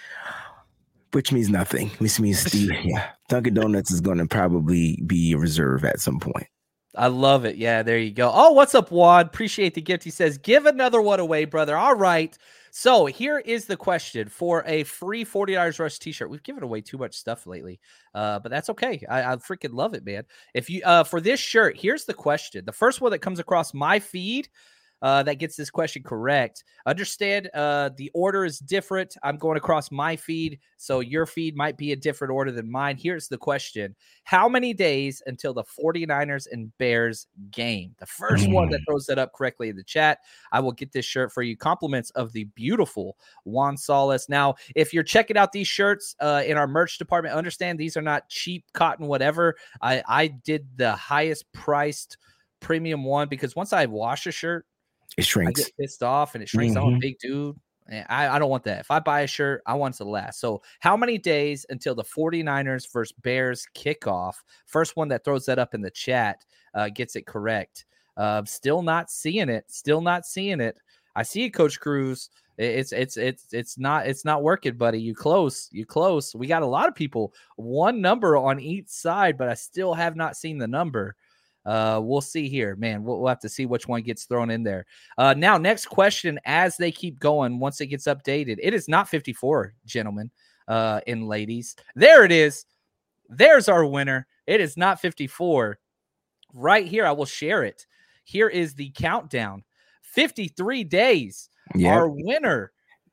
F: which means nothing. Which means Steve, yeah, Dunkin' Donuts is going to probably be a reserve at some point.
E: I love it. Yeah, there you go. Oh, what's up, Wad? Appreciate the gift. He says, give another one away, brother. All right. So here is the question for a free 49ers Rush t-shirt. We've given away too much stuff lately, uh, but that's okay. I, I freaking love it, man. If you uh, for this shirt, here's the question. The first one that comes across my feed uh, that gets this question correct. Understand uh, the order is different. I'm going across my feed, so your feed might be a different order than mine. Here's the question. How many days until the 49ers and Bears game? The first mm. one that throws that up correctly in the chat, I will get this shirt for you. Compliments of the beautiful Juan Solis. Now, if you're checking out these shirts uh, in our merch department, understand these are not cheap cotton, whatever. I, I did the highest priced premium one because once I wash a shirt,
F: it shrinks.
E: I get pissed off and it shrinks. Mm-hmm. I'm a big dude. I, I don't want that. If I buy a shirt, I want it to last. So how many days until the 49ers versus Bears kickoff? First one that throws that up in the chat uh, gets it correct. Uh, still not seeing it. Still not seeing it. I see it, Coach Cruz. It's it's it's it's not it's not working, buddy. You close. You close. We got a lot of people. One number on each side, but I still have not seen the number. Uh, we'll see here, man. We'll, we'll have to see which one gets thrown in there. Uh, now, next question, as they keep going, once it gets updated, it is not fifty-four, gentlemen uh, and ladies. There it is. There's our winner. It is not fifty-four. Right here, I will share it. Here is the countdown. fifty-three days. Yep. Our winner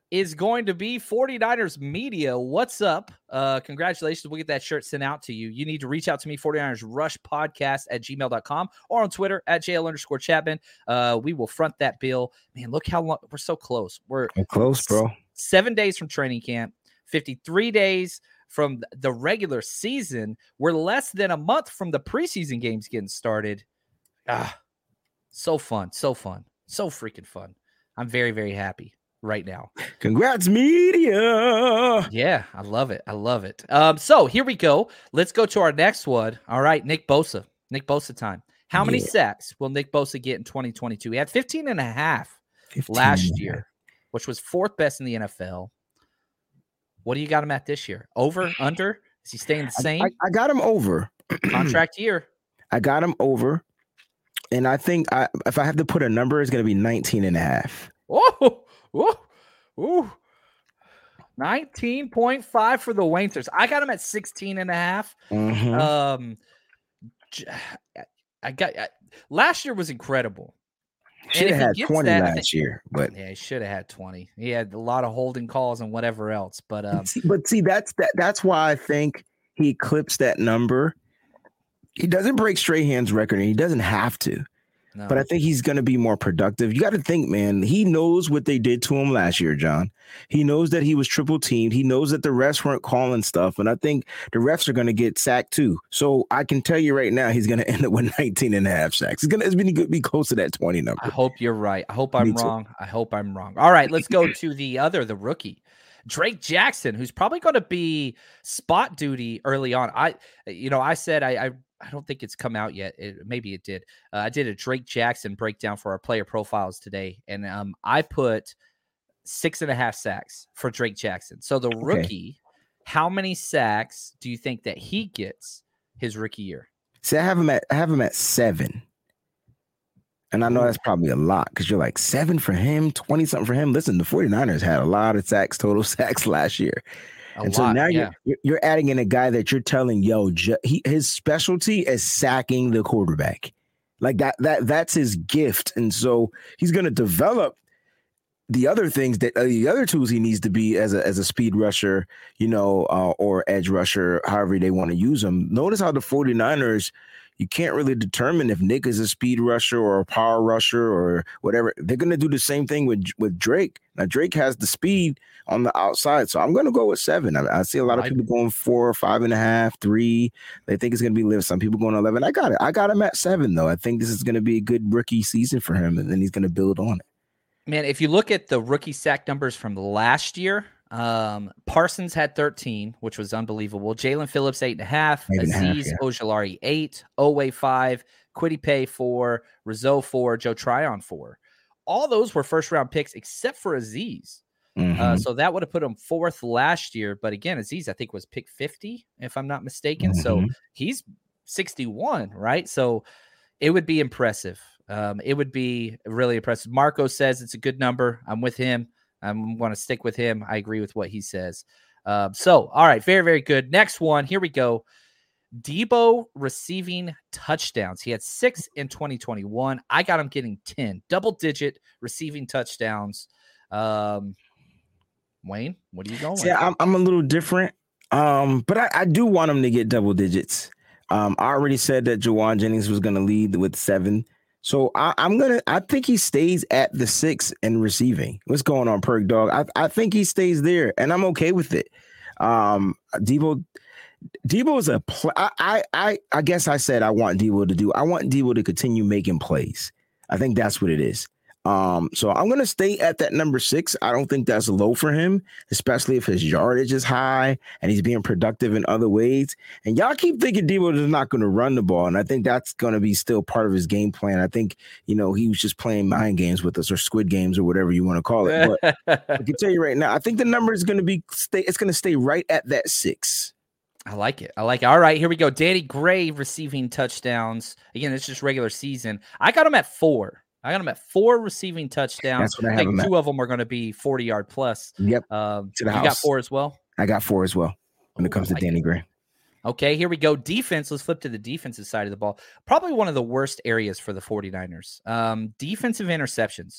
E: is going to be 49ers Media. What's up? Uh, congratulations. We'll get that shirt sent out to you. You need to reach out to me, 49ers Rush Podcast at gmail dot com or on Twitter at JL underscore Chapman. Uh, we will front that bill. Man, look how long we're so close. We're,
F: we're close, bro.
E: Seven days from training camp, fifty-three days from the regular season. We're less than a month from the preseason games getting started. Ah, so fun, so fun, so freaking fun. I'm very, very happy right now.
F: Congrats, media.
E: Yeah, I love it. I love it. Um, so here we go. Let's go to our next one. All right, Nick Bosa. Nick Bosa time. How many
F: Yeah.
E: sacks will Nick Bosa get in twenty twenty-two? He had fifteen and a half
F: fifteen
E: last
F: and a
E: year,
F: half.
E: which was fourth best in the N F L. What do you got him at this year? Over, under? Is he staying the same?
F: I, I got him over.
E: Contract year.
F: I got him over. And I think I, if I have to put a number, it's going to be nineteen and a half.
E: Oh, oh, oh. nineteen point five for the Waynters. I got him at sixteen and a half.
F: Mhm.
E: Um, j- I got I, last year was incredible.
F: Should
E: if
F: have
E: he
F: had
E: gets
F: twenty
E: that, I
F: last
E: think-
F: year, but
E: Yeah, he should have had twenty. He had a lot of holding calls and whatever else. But um,
F: see, but see, that's that. That's why I think he clips that number. He doesn't break Strahan's record, and he doesn't have to.
E: no.
F: But I think he's going to be more productive. You got to think, man, he knows what they did to him last year, John. He knows that he was triple teamed. He knows that the refs weren't calling stuff. And I think the refs are going to get sacked too. So I can tell you right now, he's going to end up with nineteen and a half sacks. It's going to be, be close to that twenty number.
E: I hope you're right. I hope I'm
F: Me too.
E: wrong. I hope I'm wrong. All right, let's go to the other, the rookie, Drake Jackson, who's probably going to be spot duty early on. I, you know, I said I, I, I don't think it's come out yet. It, maybe it did. Uh, I did a Drake Jackson breakdown for our player profiles today, and um, I put six and a half sacks for Drake Jackson. So the rookie, how many sacks do you think that he gets his rookie year?
F: See, I have him at I have him at seven. And I know that's probably a lot because you're like seven for him, twenty something for him. Listen, the 49ers had a lot of sacks, total sacks last year.
E: A
F: and so
E: lot,
F: now
E: yeah.
F: you're you're adding in a guy that you're telling, yo, ju- he, his specialty is sacking the quarterback. Like that, that that's his gift. And so he's going to develop the other things that uh, the other tools he needs to be as a as a speed rusher, you know, uh, or edge rusher, however they want to use him. Notice how the 49ers, you can't really determine if Nick is a speed rusher or a power rusher or whatever. They're going to do the same thing with with Drake. Now, Drake has the speed on the outside, so I'm going to go with seven. I, I see a lot of
E: I-
F: people going four, five and a half, three. They think it's going to be live. Some people going eleven. I got it. I got him at seven, though. I think this is going to be a good rookie season for him, and then he's going to build on it.
E: Man, if you look at the rookie sack numbers from last year, um, Parsons had thirteen, which was unbelievable. Jalen Phillips, eight and a half.
F: Eight and a half,
E: Azeez
F: yeah.
E: Ojulari, eight. Owe, five. Quiddy Pay, four. Rizzo, four. Joe Tryon, four. All those were first-round picks except for Azeez.
F: Mhm.
E: Uh, so that would have put him fourth last year. But again, Azeez, I think, was pick fifty, if I'm not mistaken. So
F: Mhm.
E: he's sixty-one, right? So it would be impressive. Um, it would be really impressive. Marco says it's a good number. I'm with him. I'm going to stick with him. I agree with what he says. Um, so, all right, very, very good. Next one. Here we go. Debo receiving touchdowns. He had six in twenty twenty-one. I got him getting ten, double-digit receiving touchdowns. Um, Wayne, what are you going?
F: Yeah, I'm, I'm a little different, um, but I, I do want him to get double digits. Um, I already said that Jawan Jennings was going to lead with seven. So I, I'm gonna. I think he stays at the six in receiving. What's going on, Perk Dog? I, I think he stays there, and I'm okay with it. Um, Debo, Debo is a. Pl- I, I I I guess I said I want Debo to do. I want Debo to continue making plays. I think that's what it is. Um, so I'm gonna stay at that number six. I don't think that's low for him, especially if his yardage is high and he's being productive in other ways. And y'all keep thinking Debo is not going to run the ball, and I think that's going to be still part of his game plan. I think you know he was just playing mind games with us or squid games or whatever you want to call it. But I can tell you right now, I think the number is going to be stay. It's going to stay right at that six.
E: I like it. I like it. All right, here we go. Danny Gray receiving touchdowns. Again, it's just regular season. I got him at four. I got him at four receiving touchdowns.
F: That's what I have
E: think
F: him at.
E: two of them are going to be forty-yard plus.
F: Yep.
E: Um,
F: To the
E: you got
F: house.
E: four as well?
F: I got four as well when
E: Oh,
F: it comes
E: I
F: to
E: like
F: Danny
E: it.
F: Gray.
E: Okay, here we go. Defense. Let's flip to the defensive side of the ball. Probably one of the worst areas for the 49ers. Um, defensive interceptions.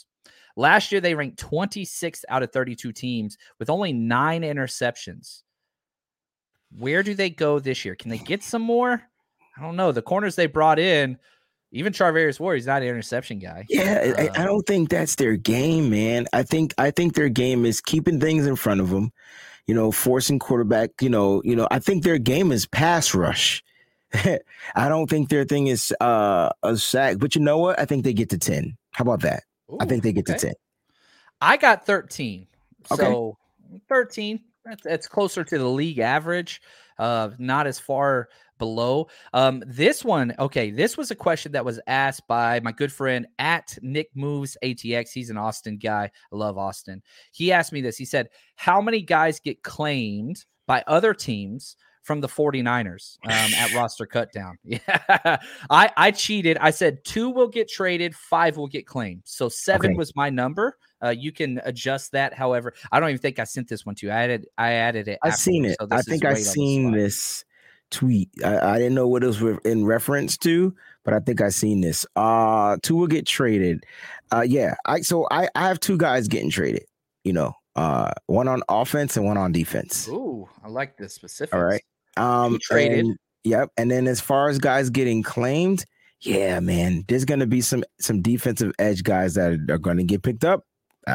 E: Last year, they ranked twenty-sixth out of thirty-two teams with only nine interceptions. Where do they go this year? Can they get some more? I don't know. The corners they brought in, even Charvarius Ward, he's not an interception guy.
F: Yeah,
E: uh,
F: I, I don't think that's their game, man. I think I think their game is keeping things in front of them, you know, forcing quarterback. You know, you know. I think their game is pass rush. I don't think their thing is uh, a sack. But you know what? I think they get to ten. How about that?
E: Ooh,
F: I think they get
E: okay.
F: to ten.
E: I got thirteen.
F: Okay.
E: So thirteen. That's, that's closer to the league average. Uh, not as far below. Um, this one, okay, this was a question that was asked by my good friend at Nick Moves A T X. He's an Austin guy. I love Austin. He asked me this. He said, how many guys get claimed by other teams from the 49ers um, at roster cut down? Yeah, I, I cheated. I said two will get traded, five will get claimed. So seven
F: Okay.
E: was my number. Uh, you can adjust that. However, I don't even think I sent this one to you. I added, I added it.
F: I've seen
E: afterwards,
F: it.
E: so
F: I
E: this is
F: think I
E: right on the
F: seen
E: spot.
F: this tweet. I, I didn't know what it was re- in reference to, but I think I seen this. Uh, two will get traded. Uh, yeah. I so I, I have two guys getting traded. You know, uh, one on offense and one on defense.
E: Ooh, I like the specifics.
F: All right. Um,
E: Two traded.
F: and- yep. And then as far as guys getting claimed, yeah, man, there's gonna be some some defensive edge guys that are, are going to get picked up. Uh,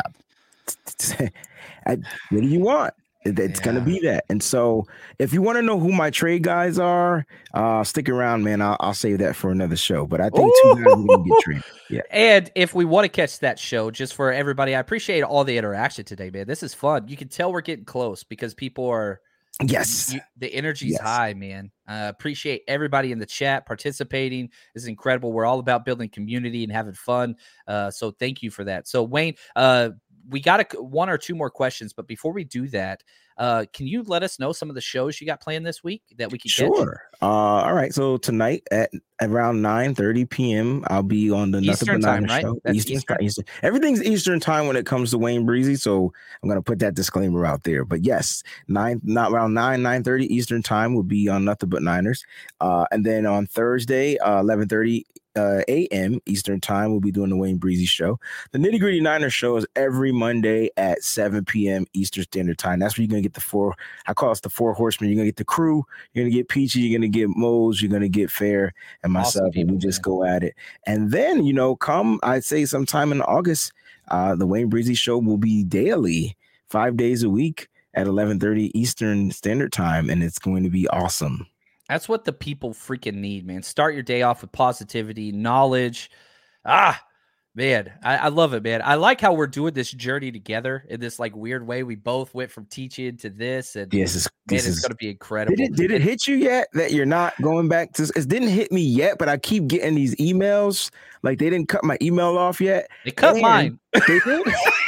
F: I, what do you want? It- It's
E: Yeah.
F: gonna be that. And so, if you want to know who my trade guys are, uh, stick around, man. I'll, I'll save that for another show. But I think two guys are gonna get traded. Yeah.
E: And if we want to catch that show, just for everybody, I appreciate all the interaction today, man. This is fun. You can tell we're getting close because people are.
F: Yes.
E: You, the energy's
F: Yes.
E: high, man. Uh, appreciate everybody in the chat participating. This is incredible. We're all about building community and having fun. Uh, so thank you for that. So Wayne, uh, we got a, one or two more questions, but before we do that, uh, can you let us know some of the shows you got planned this week that we can catch?
F: Sure. Uh, all right. So tonight at around nine thirty p.m., I'll be on the Nothing
E: Eastern
F: But
E: time,
F: Niners
E: right?
F: show.
E: That's
F: Eastern,
E: Eastern?
F: Eastern. Everything's Eastern time when it comes to Wayne Breezy. So I'm going to put that disclaimer out there. But yes, nine, not around nine, nine thirty Eastern time will be on Nothing But Niners. Uh, and then on Thursday, uh, eleven thirty Uh, a m Eastern time, we'll be doing the Wayne Breezy show. The Nitty Gritty Niners show is every Monday at seven p.m. Eastern Standard Time. That's where you're gonna get the four. I call us the four horsemen. You're gonna get the crew. You're gonna get Peachy. You're gonna get Mose. You're gonna get Fair and myself,
E: Awesome
F: and we
E: people,
F: just
E: man.
F: go at it. And then you know, come I'd say sometime in August, uh, the Wayne Breezy show will be daily, five days a week at eleven thirty Eastern Standard Time, and it's going to be awesome.
E: That's what the people freaking need, man. Start your day off with positivity, knowledge. Ah, man, I, I love it, man. I like how we're doing this journey together in this like weird way. We both went from teaching to this, and
F: Yes, it's,
E: man,
F: this
E: it's
F: is.
E: going to be incredible.
F: Did it did it hit you yet that you're not going back to? It didn't hit me yet, but I keep getting these emails like they didn't cut my email off yet.
E: They cut
F: And
E: mine.
F: They did.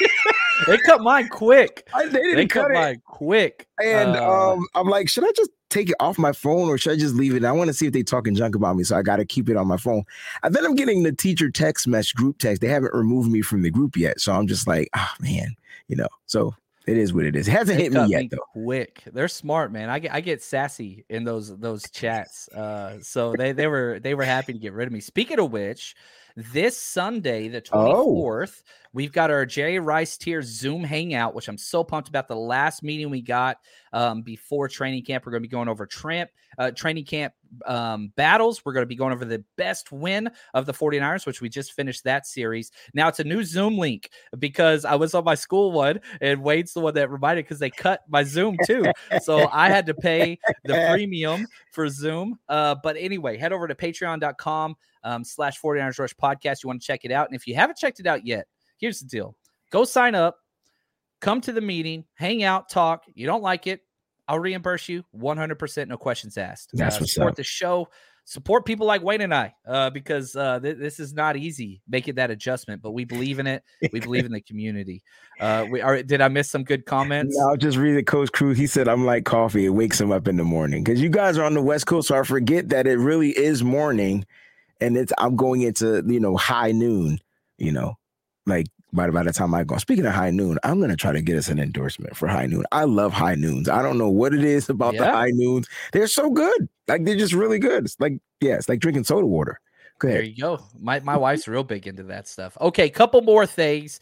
E: They cut mine quick.
F: I, they didn't
E: They
F: cut
E: cut
F: it.
E: mine quick.
F: And
E: Uh,
F: um, I'm like, should I just take it off my phone or should I just leave it? I want to see if they talking junk about me, so I got to keep it on my phone. And then I'm getting the teacher text message, group text. They haven't removed me from the group yet, so I'm just like, oh man, you know. So it is what it is. It hasn't
E: they
F: hit me
E: cut
F: yet
E: me
F: though.
E: quick. They're smart, man. I get I get sassy in those those chats. Uh, so they they were they were happy to get rid of me. Speaking of which, this Sunday, the twenty-fourth, oh. we've got our Jerry Rice Tier Zoom Hangout, which I'm so pumped about. The last meeting we got um, before training camp, we're going to be going over tramp, uh, training camp um, battles. We're going to be going over the best win of the 49ers, which we just finished that series. Now it's a new Zoom link because I was on my school one, and Wade's the one that reminded because they cut my Zoom too. So I had to pay the premium for Zoom. Uh, but anyway, head over to patreon dot com. Um, slash 49ers Rush podcast. You want to check it out. And if you haven't checked it out yet, here's the deal. Go sign up, come to the meeting, hang out, talk. You don't like it, I'll reimburse you one hundred percent, no questions asked.
F: That's
E: uh,
F: what's
E: support
F: up.
E: the show. Support people like Wayne and I uh, because uh, th- this is not easy making that adjustment, but we believe in it. We believe in the community. Uh, we are. Did I miss some good comments?
F: No, I'll just read it. Coach Cruz, he said, I'm like coffee. It wakes him up in the morning. Because you guys are on the West Coast, so I forget that it really is morning. And it's I'm going into, you know, high noon, you know, like by, by the time I go. Speaking of high noon, I'm going to try to get us an endorsement for high noon. I love high noons. I don't know what it is about
E: Yeah.
F: the high noons. They're so good. Like, they're just really good. It's like, yeah, it's like drinking soda water. Go
E: There
F: ahead.
E: you go. My my wife's real big into that stuff. Okay, couple more things.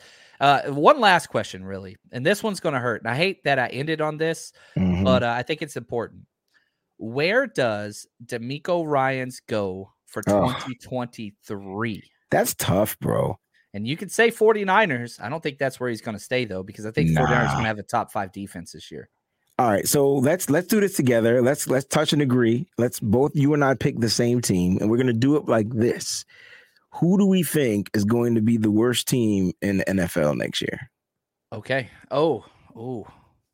E: Uh, one last question, really, and this one's going to hurt. And I hate that I ended on this,
F: Mhm.
E: but uh, I think it's important. Where does D'Amico Ryans go for
F: Oh.
E: twenty twenty-three?
F: That's tough, bro.
E: And you could say 49ers. I don't think that's where he's going to stay, though, because I think
F: Nah.
E: 49ers are going to have a top five defense this year.
F: All right, so let's let's do this together. Let's let's touch and agree. Let's both you and I pick the same team, and we're gonna do it like this. Who do we think is going to be the worst team in the N F L next year?
E: Okay. Oh, oh.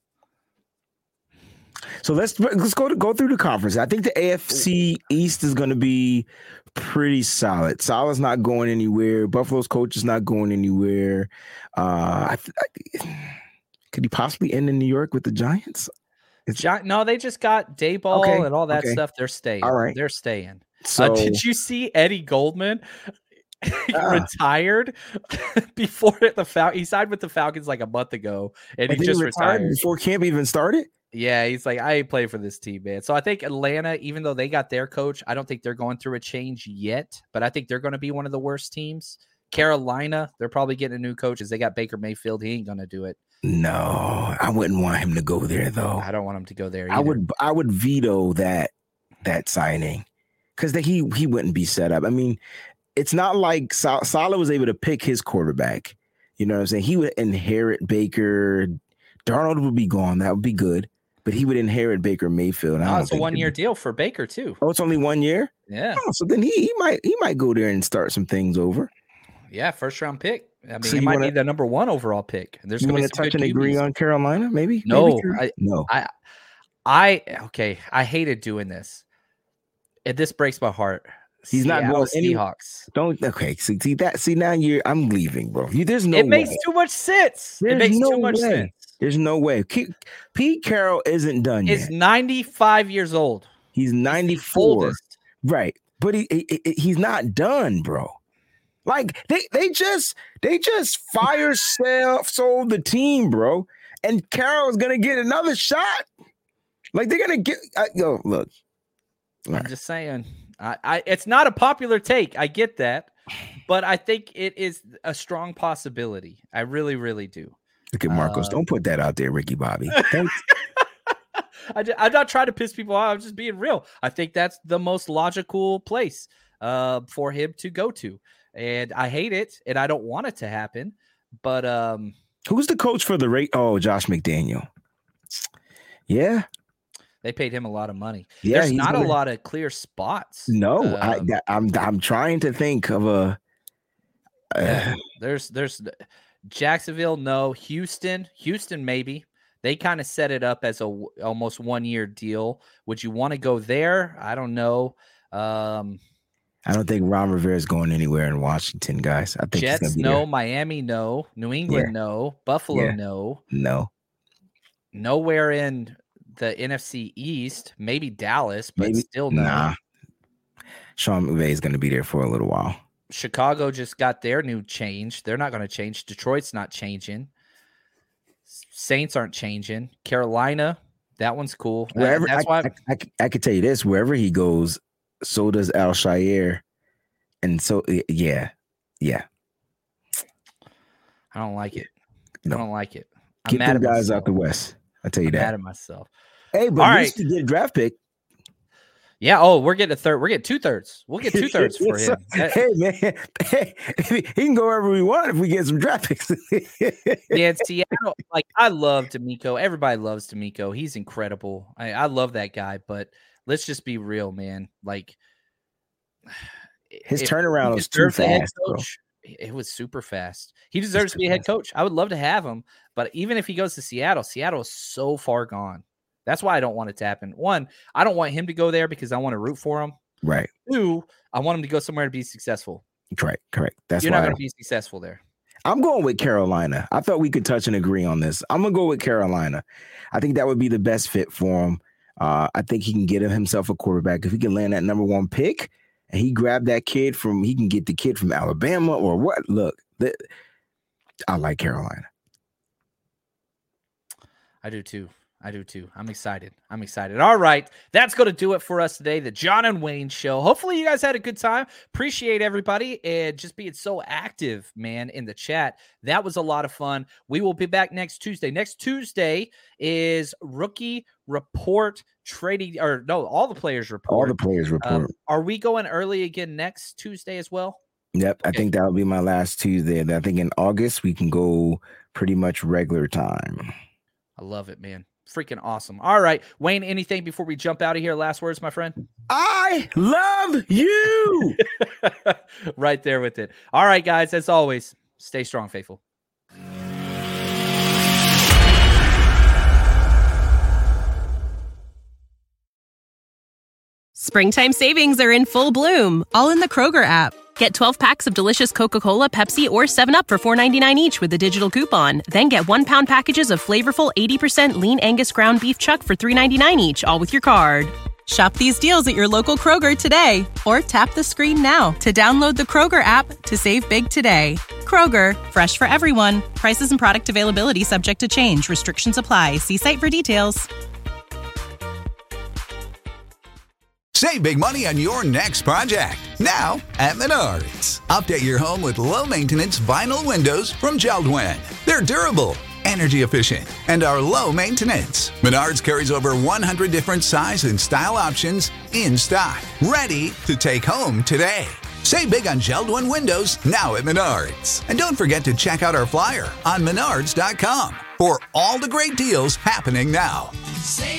F: So let's let's go to go through the conference. I think the A F C East is going to be pretty solid. Salah's not going anywhere. Buffalo's coach is not going anywhere. Uh, I, I, could he possibly end in New York with the Giants?
E: Gi- no, they just got Dayball
F: Okay,
E: and all that
F: okay.
E: stuff. They're staying.
F: All right.
E: They're staying.
F: So
E: uh, did you see Eddie Goldman? He
F: Ah.
E: retired before the Fal- he signed with the Falcons like a month ago, and,
F: and
E: he
F: then
E: just
F: he retired
E: retired.
F: before camp even started?
E: Yeah, he's like, I ain't play for this team, man. So I think Atlanta, even though they got their coach, I don't think they're going through a change yet, but I think they're going to be one of the worst teams. Carolina, they're probably getting a new coach as they got Baker Mayfield. He ain't going to do it.
F: No, I wouldn't want him to go there though.
E: I don't want him to go there
F: I
E: either.
F: would I would veto that that signing because he he wouldn't be set up. I mean, it's not like Sal- Saleh was able to pick his quarterback. You know what I'm saying? He would inherit Baker. Darnold would be gone. That would be good. But he would inherit Baker Mayfield. And I
E: Oh,
F: don't
E: it's a
F: think
E: one-year
F: he'd-
E: deal for Baker, too.
F: Oh, it's only one year?
E: Yeah.
F: Oh, so then he he might he might go there and start some things over.
E: Yeah, first-round pick. I mean,
F: So
E: it
F: you
E: might
F: wanna-
E: be the number one overall pick. And there's
F: You
E: going to
F: want
E: be
F: to
E: some
F: touch
E: good
F: and agree
E: Q Bs.
F: on Carolina? Maybe?
E: No,
F: Maybe Car-
E: I-
F: no.
E: I, I, okay, I hated doing this. It this breaks my heart.
F: He's not
E: Seattle
F: going any-
E: Seahawks.
F: Don't okay. See, see that. See now you're. I'm leaving, bro. You, there's no.
E: it makes
F: way.
E: too much sense.
F: There's
E: it makes
F: no
E: too much
F: way.
E: sense.
F: There's no way. Ke- Pete Carroll isn't done
E: He's
F: yet.
E: ninety-five years old.
F: He's
E: He's the
F: ninety-four,
E: oldest.
F: right? But he, he he- he's not done, bro. Like they they just they just fire sale sold the team, bro. And Carroll is gonna get another shot. Like they're gonna get. I, yo, look. All
E: I'm
F: right.
E: just saying. I, I, it's not a popular take. I get that, but I think it is a strong possibility. I really, really do.
F: Look at Marcos.
E: Uh,
F: Don't put that out there, Ricky Bobby. Don't,
E: I just, I'm not trying to piss people off. I'm just being real. I think that's the most logical place uh, for him to go to. And I hate it, and I don't want it to happen. But um,
F: who's the coach for the rate? Oh, Josh McDaniel. Yeah.
E: they paid him a lot of money.
F: Yeah,
E: There's
F: he's
E: not
F: gonna-
E: a lot of clear spots.
F: No, I,
E: Um,
F: that- I'm I'm trying to think of a. uh,
E: Yeah, there's there's Jacksonville, no. Houston, Houston, maybe. They kind of set it up as a w- almost one year deal. Would you want to go there? I don't know. Um,
F: I don't think Ron Rivera is going anywhere in Washington, guys. I think he's
E: Jets,
F: gonna be
E: no.
F: there.
E: Miami, no. New England,
F: Yeah.
E: no. Buffalo,
F: Yeah.
E: no.
F: No,
E: Nowhere in the N F C East. Maybe Dallas, but
F: maybe
E: still no.
F: nah. Sean McVay is going to be there for a little while.
E: Chicago just got their new change. They're not going to change. Detroit's not changing. Saints aren't changing. Carolina, that one's cool. Uh,
F: Wherever
E: that's
F: I,
E: why
F: I, I, c- I could tell you this: wherever he goes, so does Al Shire, and so yeah, yeah.
E: I don't like it.
F: No.
E: I don't like it. I'm
F: Get
E: mad
F: them
E: at
F: guys
E: myself.
F: out the West. I tell you
E: I'm
F: that.
E: mad at myself.
F: Hey, but
E: All
F: at
E: right.
F: least you get a draft pick.
E: Yeah. Oh, we're getting a third. We're getting two thirds. We'll get two thirds for him. That-
F: Hey man, hey, he can go wherever we want if we get some draft picks.
E: Yeah, Seattle. Like I love D'Amico. Everybody loves D'Amico. He's incredible. I, I love that guy. But let's just be real, man. Like
F: His
E: if
F: turnaround
E: he
F: was too
E: deserves a head
F: fast, bro.
E: coach, it was super fast. He deserves to
F: too
E: be a head
F: fast.
E: coach. I would love to have him, but even if he goes to Seattle, Seattle is so far gone. That's why I don't want it to happen. One, I don't want him to go there because I want to root for him.
F: Right,
E: Two, I want him to go somewhere to be successful.
F: correct, correct. That's
E: You're
F: why
E: not going to be successful there.
F: I'm going with Carolina. I thought we could touch and agree on this. I'm gonna go with Carolina. I think that would be the best fit for him. Uh, I think he can get himself a quarterback if he can land that number one pick, and he grabbed that kid from. He can get the kid from Alabama or what? Look, the, I like Carolina.
E: I do too. I do too. I'm excited. I'm excited. All right. That's going to do it for us today. The John and Wayne Show. Hopefully you guys had a good time. Appreciate everybody and just being so active, man, in the chat. That was a lot of fun. We will be back next Tuesday. Next Tuesday is Rookie Report trading, or no, all the players report.
F: All the players report.
E: Um, are we going early again next Tuesday as well?
F: Yep. Okay. I think that'll be my last Tuesday. And I think in August we can go pretty much regular time.
E: I love it, man. Freaking awesome. All right. Wayne, anything before we jump out of here? Last words, my friend?
F: I love you.
E: Right there with it. All right, guys. As always, stay strong, faithful.
H: Springtime savings are in full bloom, all in the Kroger app. Get twelve packs of delicious Coca-Cola, Pepsi, or seven up for four ninety-nine each with a digital coupon. Then get one pound packages of flavorful eighty percent lean Angus ground beef chuck for three ninety-nine each, all with your card. Shop these deals at your local Kroger today, or tap the screen now to download the Kroger app to save big today. Kroger, fresh for everyone. Prices and product availability subject to change. Restrictions apply. See site for details.
A: Save big money on your next project, now at Menards. Update your home with low-maintenance vinyl windows from Jeld-Wen. They're durable, energy efficient, and are low maintenance. Menards carries over one hundred different size and style options in stock, ready to take home today. Save big on Jeld-Wen windows now at Menards. And don't forget to check out our flyer on menards dot com for all the great deals happening now.
B: Save